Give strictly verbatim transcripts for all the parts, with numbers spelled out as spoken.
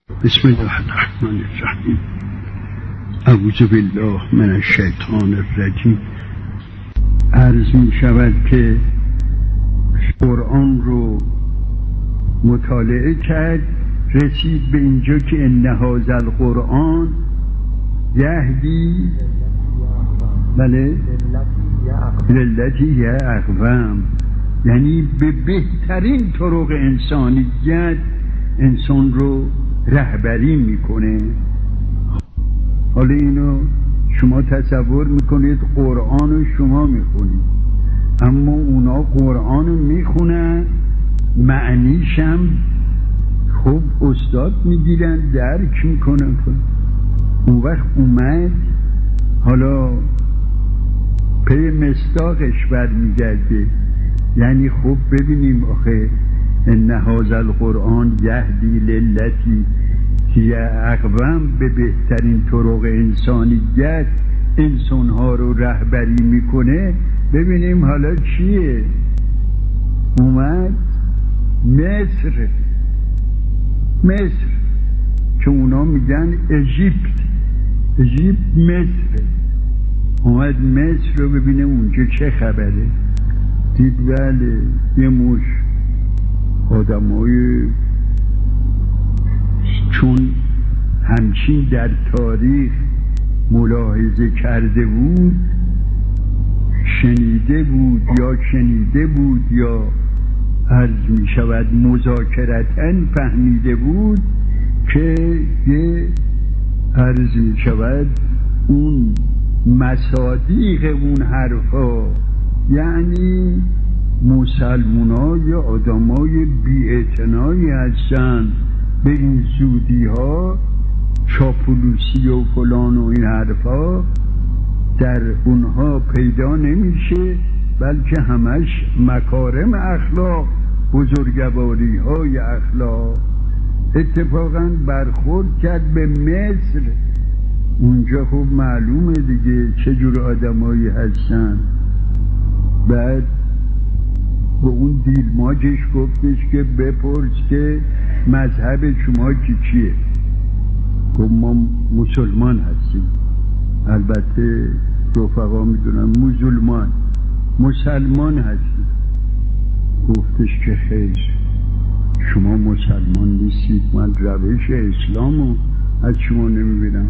بسم الله الرحمن الرحیم. اعوذ بالله من الشیطان الرجیم. عرض می شود که قرآن رو مطالعه کرد، رسید به اینجا که ان هذا القرآن یهدی بله للتی هی اقوم، یعنی به بهترین طرق انسانیت انسان رو رهبری میکنه. حالا اینو شما تصور میکنید قرآن رو شما میخونید، اما اونا قرآن رو میخونن، معنیش هم خوب استاد میگیرن، درک میکنن. اون وقت اومد حالا پی مصداقش برمیگرده، یعنی خوب ببینیم آخه ان هذا القرآن یهدی للتی هی اقوم، به بهترین طرق انسانیت انسانها رو رهبری میکنه. ببینیم حالا چیه. اومد مصر، مصر که اونا میگن اژیپت، اژیپت مصر. اومد مصر رو ببینه اونجا چه خبره. دید بله یه موش آدمای چون همچین در تاریخ ملاحظه کرده بود، شنیده بود یا شنیده بود یا عرض می شود مذاکرتاً فهمیده بود که یه عرض می شود اون مصادیق اون حرفا، یعنی مسلمونا یا آدمای بی‌اعتنایی هستن به این زودی ها، چاپلوسی و فلان و این حرفا در اونها پیدا نمیشه، بلکه همش مکارم اخلاق، بزرگواری های اخلاق. اتفاقا برخورد کرد به مصر، اونجا خوب معلومه دیگه چجور آدمایی هستن. بعد به اون دیلماجش گفتش که بپرس که مذهب شما چی چیه. گفت ما مسلمان هستیم. البته رفقا میدونن مسلمان مسلمان هستیم. گفتش که خیر شما مسلمان نیستید، من روش اسلامو از شما نمیبینم.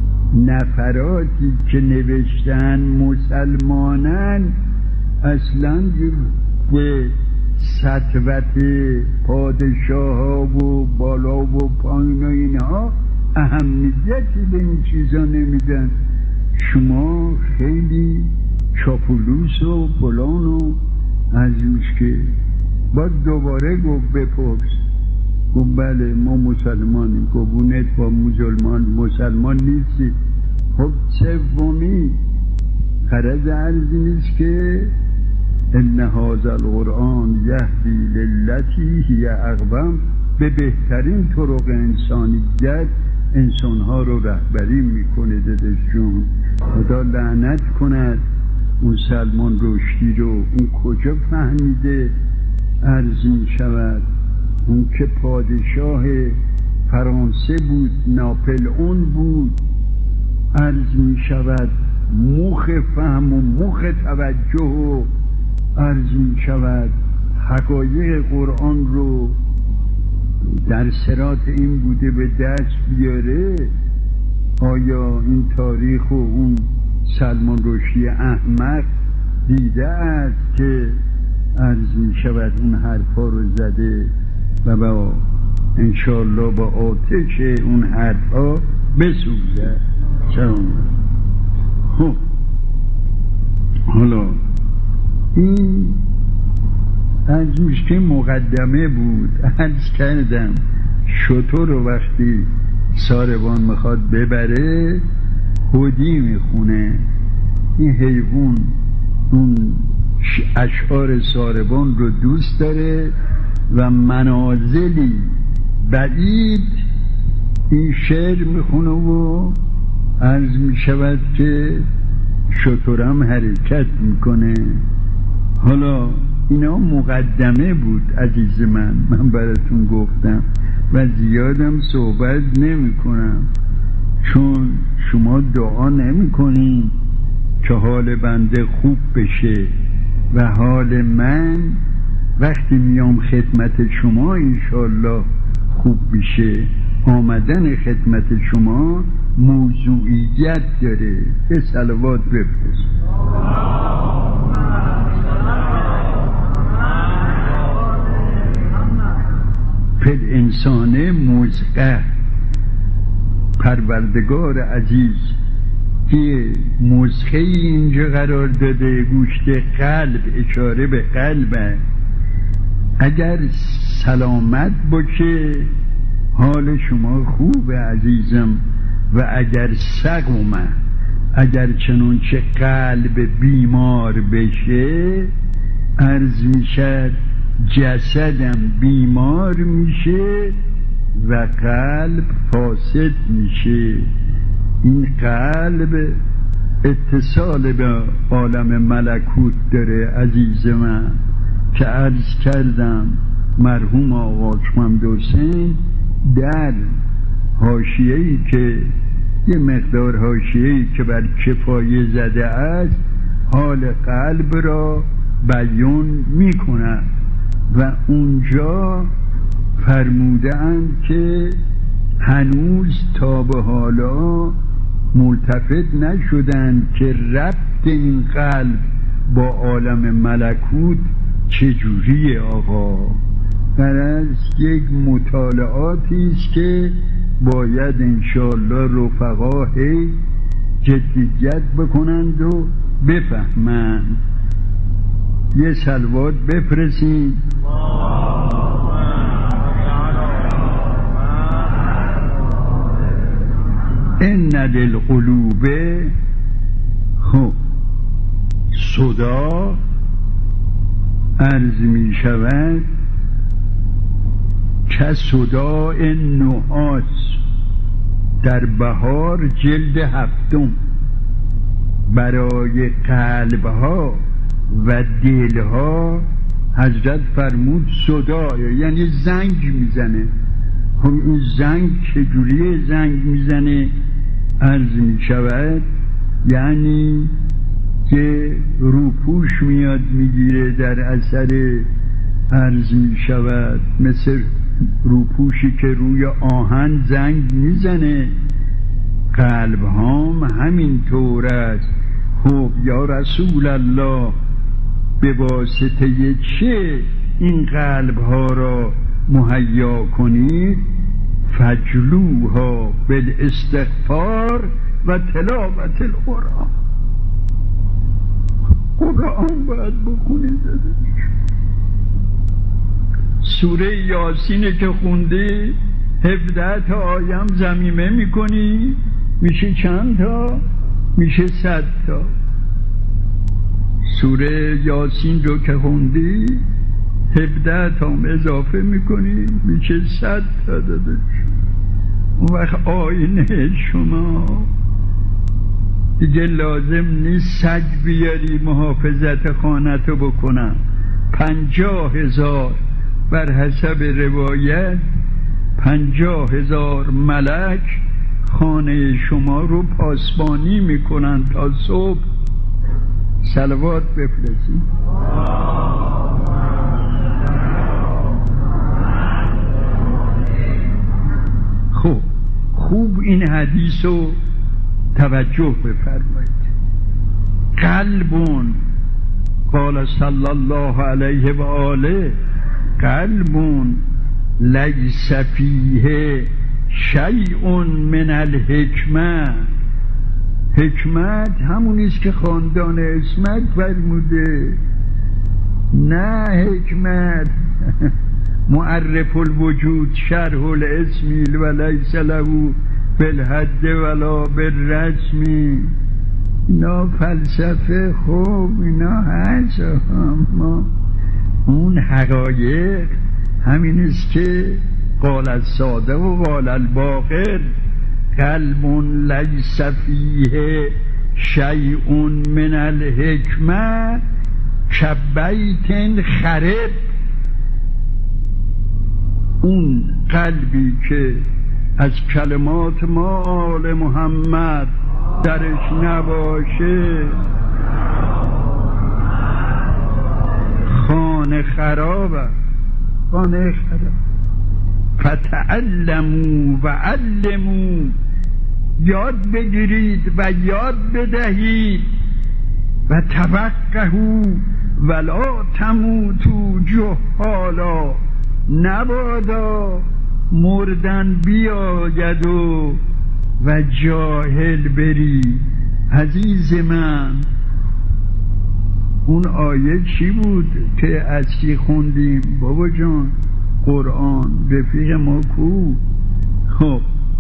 نفراتی که نوشتن مسلمانن اصلا به سطوت پادشاه ها و بالا و پایین و اینها اهمیتی به این چیزا نمیدن. شما خیلی چاپلوس و فلان و عزیز که باید دوباره گفت بپرس. گفت بله ما مسلمانیم. گفت با مسلمان مسلمان نیستی. خب سومی غرض عرضی نیست که ان هذا القرآن یهدی للتی هی اقوم، به بهترین طرق انسانیت انسانها رو رهبری میکنه. دادشون خدا لعنت کند اون سلمان رشدی رو. اون کجا فهمیده عرض می شود اون که پادشاه فرانسه بود، ناپلئون بود، عرض می شود مخ فهم و مخ توجه و عرض می شود حقایق قرآن رو در صراط این بوده به دست بیاره. آیا این تاریخ و اون سلمان رشدی احمق دیده است که عرض می شود اون حرفا رو زده و با انشاءالله با آتش اون حرفا بسوزه. خب حالا این از که مقدمه بود. عرض کردم شتر رو وقتی ساربان میخواد ببره هودی میخونه. این حیوان اون اشعار ساربان رو دوست داره و منازلی بعید این شعر میخونه و عرض میشود که شترم حرکت میکنه. حالا اینا مقدمه بود عزیز من، من براتون گفتم و زیادم صحبت نمی کنم، چون شما دعا نمی کنین که حال بنده خوب بشه و حال من وقتی میام خدمت شما انشالله خوب بشه. آمدن خدمت شما موضوعیت داره. به صلوات بفرست. فی انسان مزقه، پروردگار عزیز که مزقه اینجا قرار داده، گوشت قلب، اشاره به قلبه. اگر سلامت باشه حال شما خوبه عزیزم، و اگر سقمه، اگر چنانچه قلب بیمار بشه عرض میشه جسدم بیمار میشه و قلب فاسد میشه. این قلب اتصال به عالم ملکوت داره عزیز من، که عرض کردم مرحوم آقا محمد حسین در حاشیه‌ای که یه مقدار حاشیه‌ای که بر کفایه زده است حال قلب را بیان می‌کند و اونجا فرمودند که هنوز تا به حالا ملتفت نشدند که ربط این قلب با عالم ملکوت چجوریه آقا. برای یک مطالعاتی است که باید انشاءالله رفقا هی جدیت بکنند و بفهمند. یه صلوات بفرستین. ان للقلوب، خب صدا عرض می شود که صدای نحاس در بهار جلد هفتم برای قلبها و دلها حضرت فرمود صدا، یعنی زنگ میزنه. خب این زنگ چجوریه زنگ میزنه؟ عرض می شود یعنی که روپوش میاد میگیره در اثر، عرض می شود مثل روپوشی که روی آهن زنگ میزنه. قلب هم همین طور است. خب یا رسول الله به واسطه چه این قلب ها را مهیا کنید؟ فجلوها بالاستغفار و تلاوت القرآن. قرآن باید بخونید. سوره یاسین که خوندی هفده تا آیم ضمیمه میکنی، میشه چند تا؟ میشه صد تا. سوره یاسین رو که خوندی هفده تا اضافه میکنی میشه صد تا داده. اون وقت آینه شما دیگه لازم نیست سگ بیاری محافظت خانتو بکنن. پنجاه هزار بر حسب روایت پنجاه هزار ملک خانه شما رو پاسبانی میکنن تا صبح. صلوات بفرستید. خب خوب این حدیث رو توجه بفرمایید. قلبون قال صلی الله علیه و آله قلبون لیس فیه شیء من الحکمه. حکمت همونیست که خاندان اسمت فرموده، نه حکمت معرف الوجود شرح الاسمیل و لیس له بالحد ولا بالرسمی. اینا فلسفه خوب اینا هست، اما اون حقایق همینیست که قال الساده و قال الباقر قلب لیس فیه شیء من الحکمه کبیت خرب. اون قلبی که از کلمات ما آل محمد درش نباشه خانه خرابه، خانه خراب. فتعلموا و علموا، یاد بگیرید و یاد بدهید، و تفقهوا ولا تموتوا جهالا، نبادا مردن بیاید و و جاهل بری. عزیز من، اون آیه چی بود که از چی خوندیم بابا جان؟ قرآن. رفیق ما کو؟ خب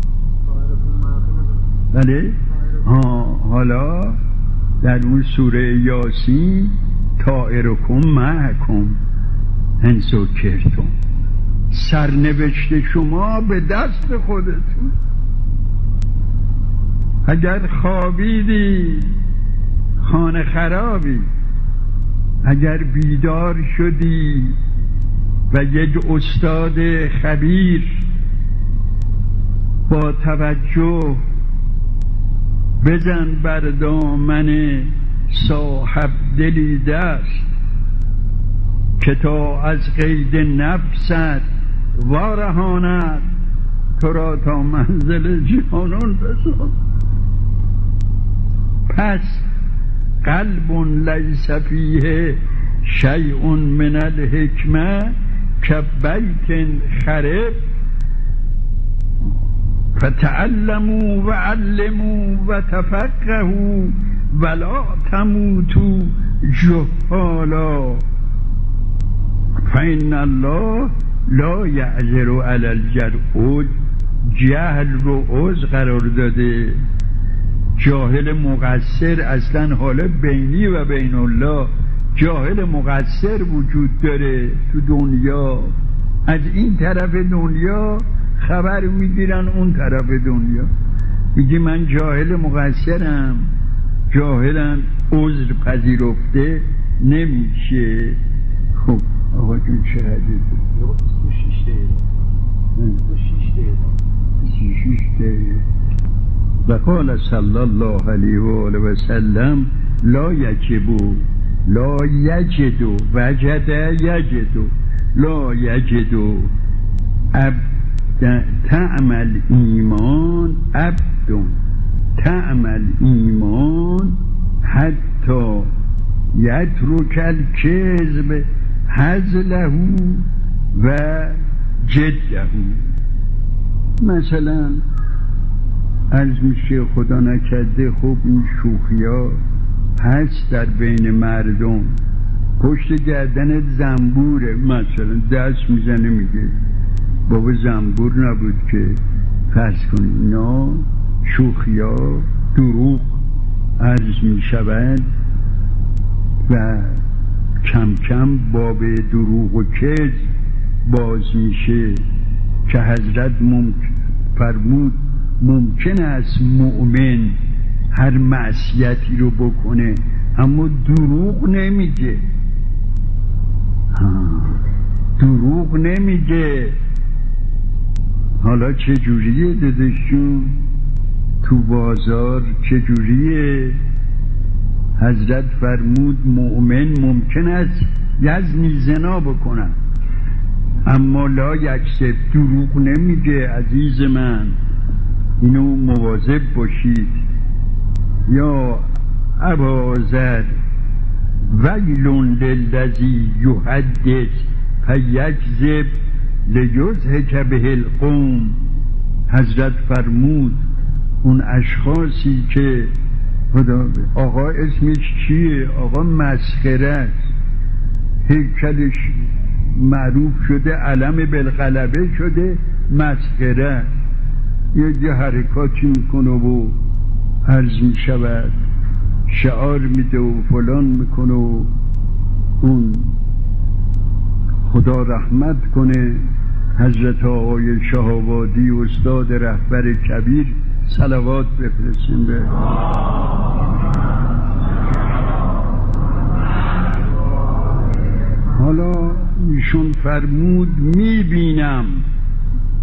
بله ها، حالا در اون سوره یاسین طائرکم معکم ان ذکرتم، سرنوشت شما به دست خودتون. اگر خوابیدی خانه خرابی، اگر بیدار شدی و یک استاد خبیر با توجه بزن بر دامن صاحب دلی دست که تا از قید نفست وارهاند تو را تا منزل جانان رساند. پس قلب لیس فیه شیء من الحکمه کبیت خرب، فتعلموا و علموا و تفقهوا ولا تموتوا جهالا، فإن الله لا یعذر علی الجهل. جهل رو عذر قرار داده. جاهل مقصر اصلا حالا بینی و بین الله جاهل مقصر وجود داره تو دنیا. از این طرف دنیا خبر میگیرن اون طرف دنیا، میگی من جاهل مقصرم، جاهلم عذر پذیرفته نمیشه. خب آقا جون چه حدیثه؟ دو شیش دقیقه دو شیش دقیقه شیش دقیقه. و قال صلی الله علیه و آله و سلم لا یجبو لا یجدو وجد یجدو لا یجدو عبد تعمل ایمان عبد تعمل ایمان حتی یترک الکذب هزله و جده. مثلا عرض میشه خدا نکرده خب این شوخی ها هست در بین مردم، پشت گردن زنبوره، مثلا دست میزنه میگه بابا زنبور نبود که، فرض کنید اینا شوخی ها دروغ عرض میشود و کم کم باب دروغ و کذب باز میشه که حضرت ممکن فرمود ممکن است مؤمن هر معصیتی رو بکنه اما دروغ نمیگه. دروغ نمیگه. حالا چجوریه دادشون تو بازار چجوریه؟ حضرت فرمود مؤمن ممکن است یزنی زنا بکنن اما لا یکذب، دروغ نمیگه. عزیز من اینو مواظب باشید. یا ابا ذر ویل للذی یحدث فیکذب لیضحک به القوم. حضرت فرمود اون اشخاصی که خدا آقا اسمش چیه؟ آقا مسخره است، هیکلش معروف شده، علم بالغلبه شده، مسخره. یه یه حرکاتی میکنه و عرض میشود شعار میده و فلان میکنه و اون خدا رحمت کنه حضرت آقای شهابادی استاد رهبر کبیر صلوات بفرستیم به حالا ایشون فرمود میبینم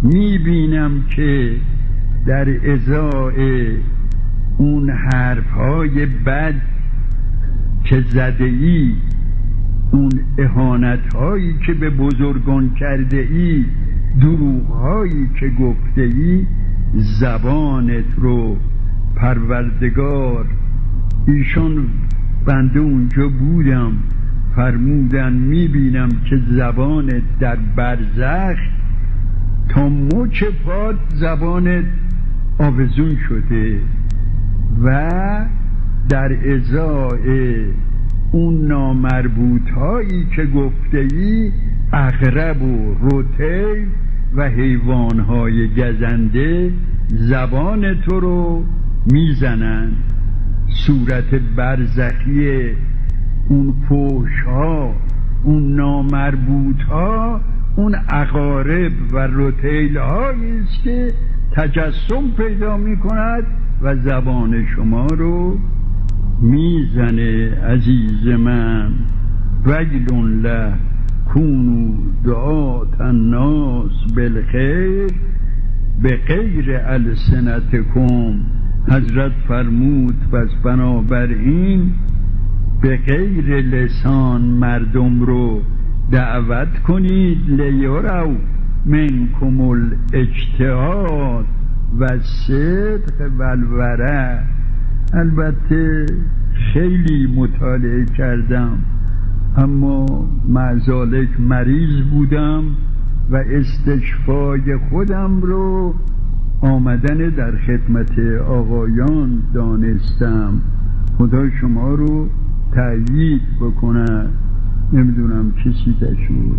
میبینم که در ازای اون حرفهای بد که زده ای، اون اهانتهایی که به بزرگان کرده ای، دروغهایی که گفته ای، زبانت رو پروردگار، ایشان بنده اونجا بودم، فرمودن میبینم که زبانت در برزخ تا مچ پات زبانت آویزون شده و در ازای اون نامربوط هایی که گفته ای، عقرب و رتیل و حیوان های گزنده زبان تو رو میزنن. صورت برزخی اون فحش ها، اون نامربوط ها، اون عقارب و رتیل هایی است که تجسم پیدا می کند و زبان شما رو میزنه. عزیز من، ویل له کونوا دعاة الناس بالخیر به غیر السنتکم. حضرت فرمود پس بنابراین به غیر لسان مردم رو دعوت کنید، لیروا منکم الاجتهاد و صدق و الورع. البته خیلی مطالعه کردم، اما معذالک مریض بودم و استشفای خودم رو آمدن در خدمت آقایان دانستم. خدا شما رو تأیید بکند. نمیدونم کسی تشو.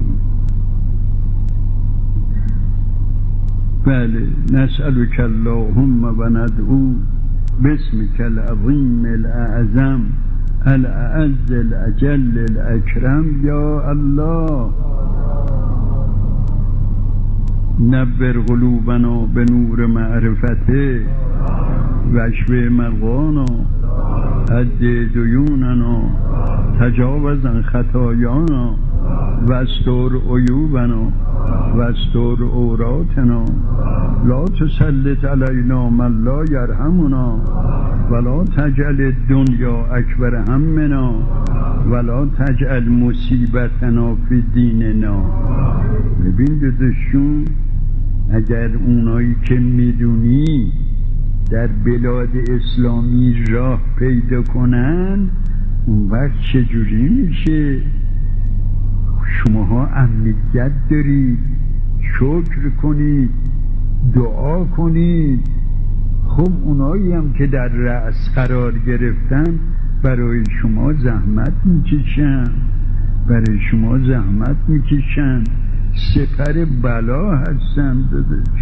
بله، نسألک اللهم و ندعو باسمک العظیم الاعظم الاعز الاجل الاکرم یا الله. نبر قلوبنا به نور معرفته و اشف مرضانا، عد دیوننا، تجاوز عن خطایانا و استر عیوبنا و استر عوراتنا. لا تسلط علینا من لا یرحمنا ولا تجعل الدنیا اکبر همنا ولا تجعل مصیبتنا فی دیننا. ببین داداشون، اگر اونایی که میدونی در بلاد اسلامی راه پیدا کنن، اون وقت چجوری میشه؟ شماها امنیت دارید، شکر کنید، دعا کنید. خب اونایی هم که در رأس قرار گرفتن برای شما زحمت میکشن، برای شما زحمت میکشن، سپر بلا هستن. داداش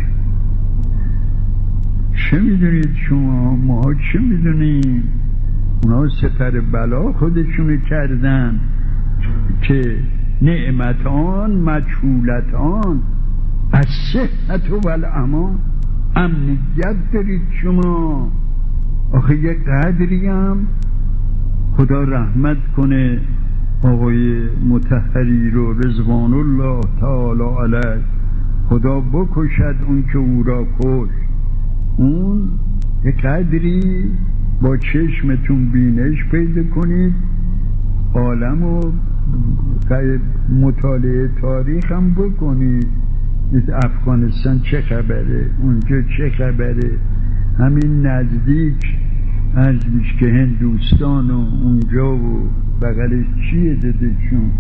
چه میدونید شما؟ ما چه میدونیم؟ اونا سپر بلا خودشونو کردن که نعمتان مجهولتان از صحت و الامان. امنیت دارید شما. آخه یک قدری هم خدا رحمت کنه آقای مطهری رو، رضوان الله تعالی علیه، خدا بکشد اون که او را کشت. اون یک قدری با چشمتون بینش پیدا کنید، عالم و مطالعه تاریخ هم بکنید. افغانستان چه خبره، اونجا چه خبره، همین نزدیک عرض که هندوستان و اونجا و بغلش چیه دادشون،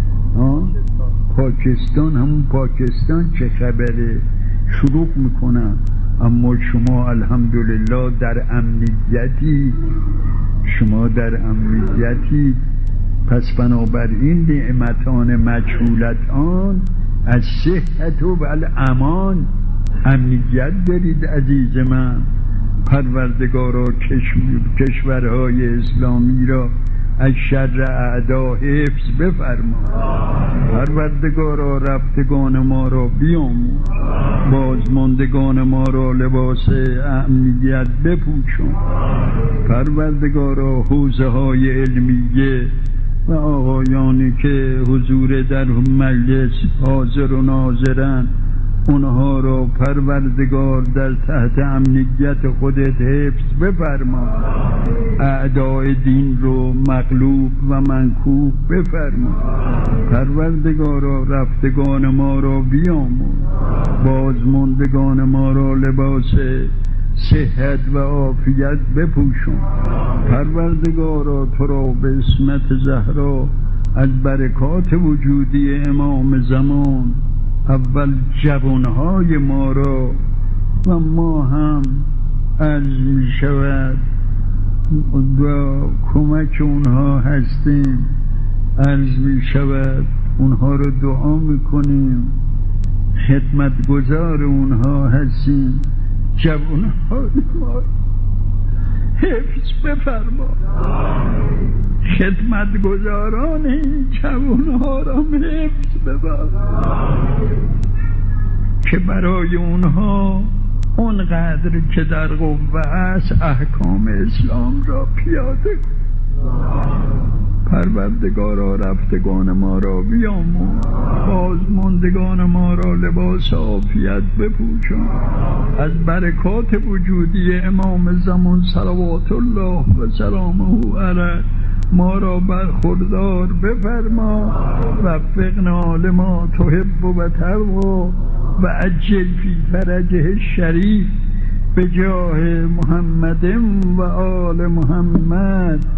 پاکستان، همون پاکستان چه خبره، شروع میکنن. اما شما الحمدلله در امنیتی، شما در امنیتی. پس بنابراین نعمتان مجهولتان از صحت و الامان امنیت دارید. عزیز من، پروردگارا کشورهای اسلامی را از شر اعدا حفظ بفرما. پروردگارا رفتگان ما را بیاموز، بازماندگان ما را لباس امنیت بپوشان. پروردگارا حوزه های علمیه و آقایانی که حضور در مجلس حاضر و ناظرن، اونها را پروردگار در تحت امنیت خودت حفظ بفرما. اعدای دین رو مغلوب و منکوب بفرما. پروردگارا رفتگان ما را بیامرز، بازماندگان ما را لباس صحت و عافیت بپوشون. پروردگارا تو را به اسمت زهرا از برکات وجودی امام زمان اول جوانهای ما را و ما هم عرض می شود با کمک اونها هستیم، عرض می شود اونها رو دعا می کنیم، خدمتگزار اونها هستیم. جوانهای ما حفظ بفرما، خدمتگزاران این جوانها را حفظ بفرما که برای اونها اونقدر که در قوه است احکام اسلام را پیاده کن. پروردگارا رفتگان ما را بیامرز، بازماندگان ما را لباس عافیت بپوشان. از برکات وجودی امام زمان صلوات الله و سلامه علیه ما را برخوردار بفرما. وفقنا لما تحب و ترضی و عجل فی فرجه الشریف بجاه محمد و آل محمد.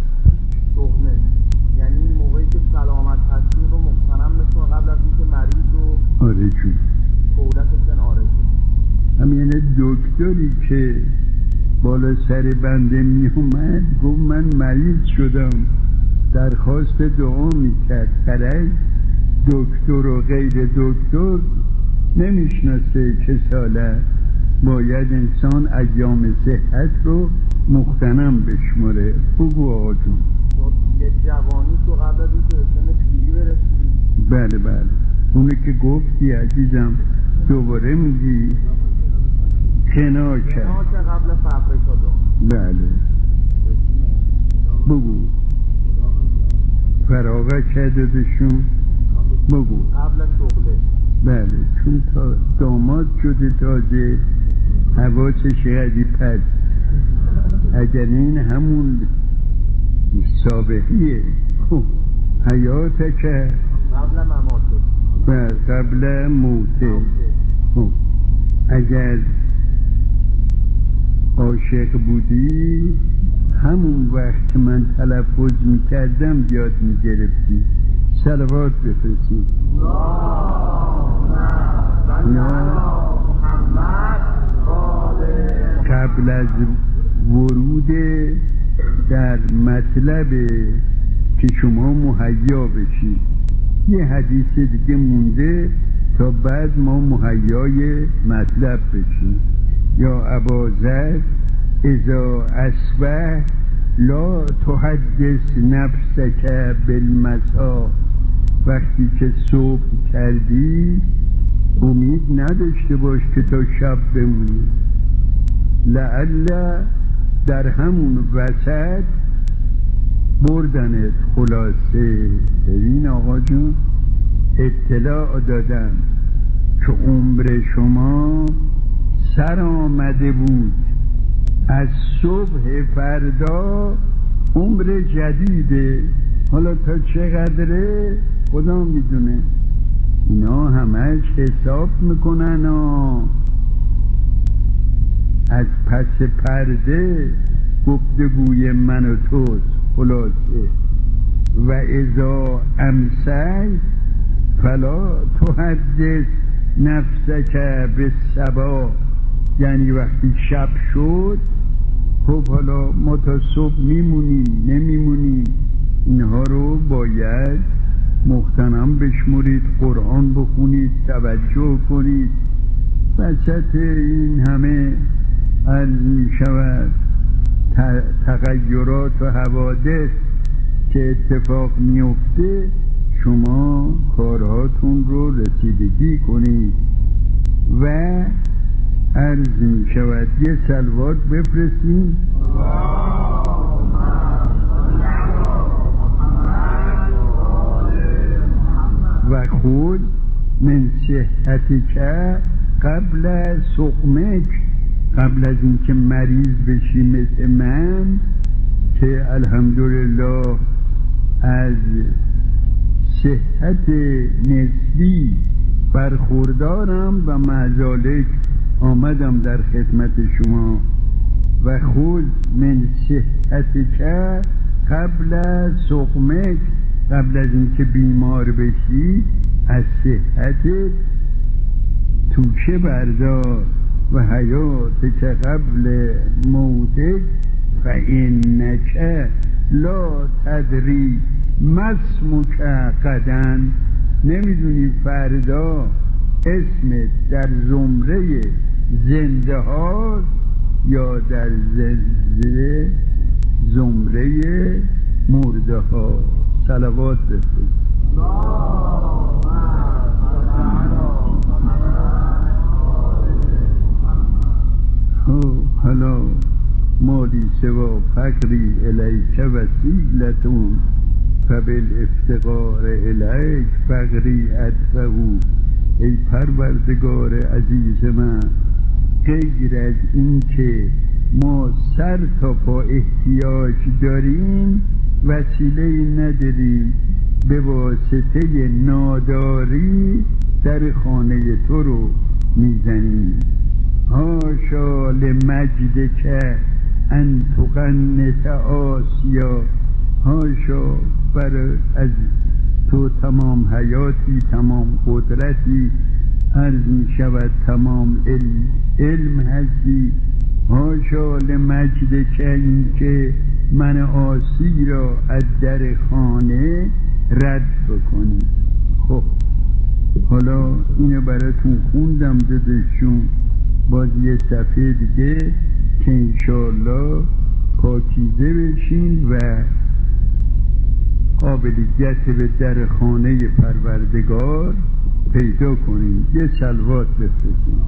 یعنی این موقعی که سلامت هستیم رو مقتنم بشون قبل از اینکه مریض رو آره جون کودکتن آرزو همین دکتری که بالا سر بنده می اومد گفت من مریض شدم، درخواست دعا میکرد. فرج دکتر و غیر دکتر نمیشناسه چه ساله، باید انسان ایام صحت رو مقتنم بشمره. بگو آقا جون. یه جوانی تو قبل از اینکه سن پیری برسی. بله بله اونه که گفتی عزیزم دوباره میگی کنار کرد. کنار کرد قبل فبریکا. بله بگو فراغت کرده بشون. بگو قبل شغله. بله چون تا داماد شده تازه حواسش خیلی پد، اگر این همون سابقیه حیات که قبل مماته بله قبل موته. اگر عاشق بودی همون وقت من تلفظ میکردم یاد میگرفتی. صلوات بفرستی. قبل از ورود در مطلب که شما مهیا بشید یه حدیث دیگه مونده تا بعد ما مهیای مطلب بشیم. یا ابازر اذا اصبح لا تحدث نفسک بالمسا، وقتی که صبح کردی امید نداشته باش که تا شب بمونی. لعل در همون وسط بردنت. خلاصه ببین آقا جون اطلاع دادن که عمر شما سر آمده بود، از صبح فردا عمر جدیده. حالا تا چقدره خدا میدونه. اینا همش حساب میکنن و از پس پرده گفتگوی من و توست. خلاصه و اذا امسی فلا تحدث نفسک بالصباح، یعنی وقتی شب شد خب حالا ما تا صبح میمونیم نمیمونیم. اینها رو باید مغتنم بشمرید، قرآن بخونید، توجه کنید. وسط این همه عرض می شود تغییرات و حوادث که اتفاق میفته شما کارهاتون رو رسیدگی کنید. و عرض می شود یه صلوات بفرستیم. و خود من صحتک قبل سقمک، قبل از اینکه مریض بشی مثل من که الحمدلله از صحت نسبی برخوردارم و معذالک آمدم در خدمت شما. و خود من صحتک قبل سقمک، قبل از اینکه بیمار بشی از صحتت توشه بردار. و حیاتک قبل موتک فإنک لا تدری ما اسمک غدا، نمیدونی فردا اسمت در زمره زنده ها یا در زنده زمره مرده ها. صلوات بفرست. حالا مالی سوا فقری الیک وسیلتون فبالافتقار الیک فقری ادفعو. ای پروردگار عزیز من، غیر از این که ما سر تا پا احتیاج داریم وسیله نداریم، به واسطه ناداری در خانه تو رو میزنیم. هاشا لمجدک ان تقنط آسیا، هاشا بر از تو تمام حیاتی، تمام قدرتی، عرض می شود تمام علم, علم هستی. هاشا لمجدک این که من آسی را از در خانه رد بکنی. خب حالا اینو براتون خوندم دادشون، باز یه صفحه دیگه که انشاءالله پاکیزه بشین و قابلیت به در خانه پروردگار پیدا کنین. یه صلوات بفرستین.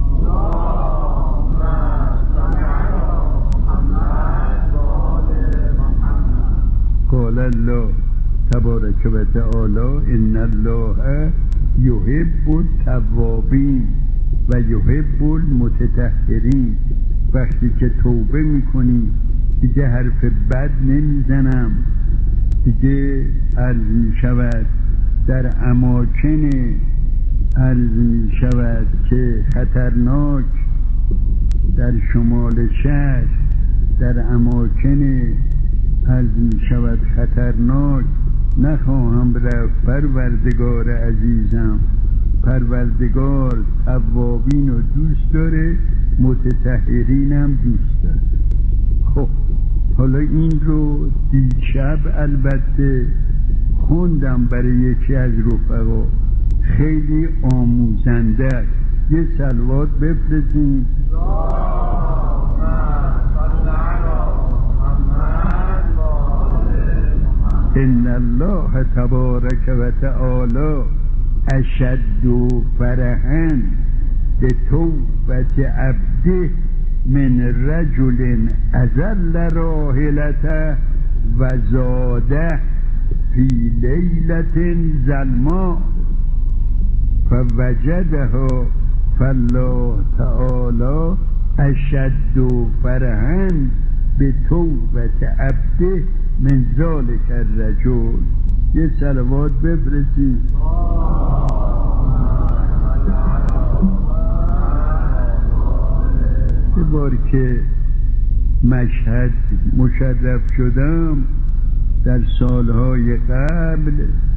قال الله تبارک و تعالی ان الله یحب التوابین و یحب المتطهرین. وقتی که توبه میکنی دیگه حرف بد نمیزنم، دیگه عرض میشود در اماکن عرض میشود که خطرناک، در شمال شهر در اماکن عرض میشود خطرناک نخواهم رفت. پروردگار عزیزم، پروردگار توابین رو دوست داره، متطهرین هم دوست داره. خب حالا این رو دیشب البته خوندم برای یکی از رفقا، خیلی آموزنده است. یه صلوات بفرستیم. ان الله تبارک و تعالی اشد فرحا به توبت عبده من رجل ازل راحلته و زاده فی لیلة ظلماء فوجدها فالله تعالی اشد فرحا به توبت عبده من ذلک الرجل. یه صلوات بفرستید. یه بار که مشهد مشرف شدم در سالهای قبل،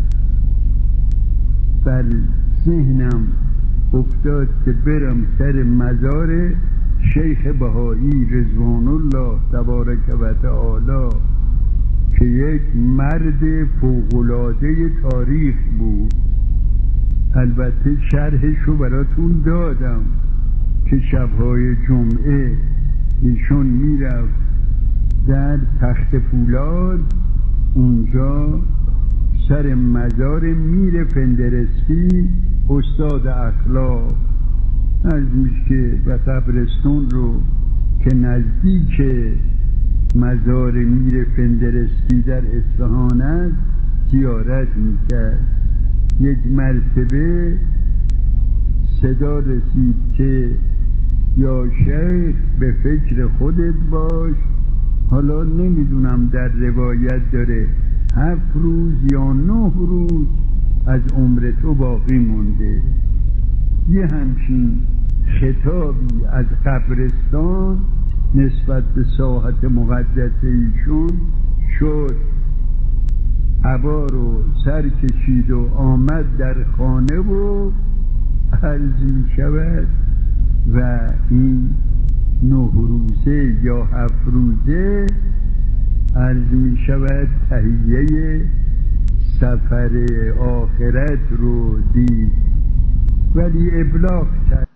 بر ذهنم افتاد که برم سر مزار شیخ بهایی رضوان الله تبارک و تعالی که یک مرد فوق‌العاده تاریخ بود. البته شرحشو براتون دادم که شبهای جمعه ایشون میرفت در تخت فولاد، اونجا سر مزار میر فندرسکی استاد اخلاق از میشه و قبرستون رو که نزدیک مزار میر فندرسکی در اصفهان است زیارت میکرد. یک مرتبه صدا رسید که یا شیخ به فکر خودت باش، حالا نمیدونم در روایت داره هفت روز یا نه روز از عمر تو باقی مونده. یه همچین خطابی از قبرستان نسبت به ساحت مقدس ایشون شد. عبا رو سر کشید و آمد در خانه و عرض می شود و این نه روزه یا هفت روزه عرض می شود تهیه سفر آخرت رو دید، ولی ابلاغ کرد.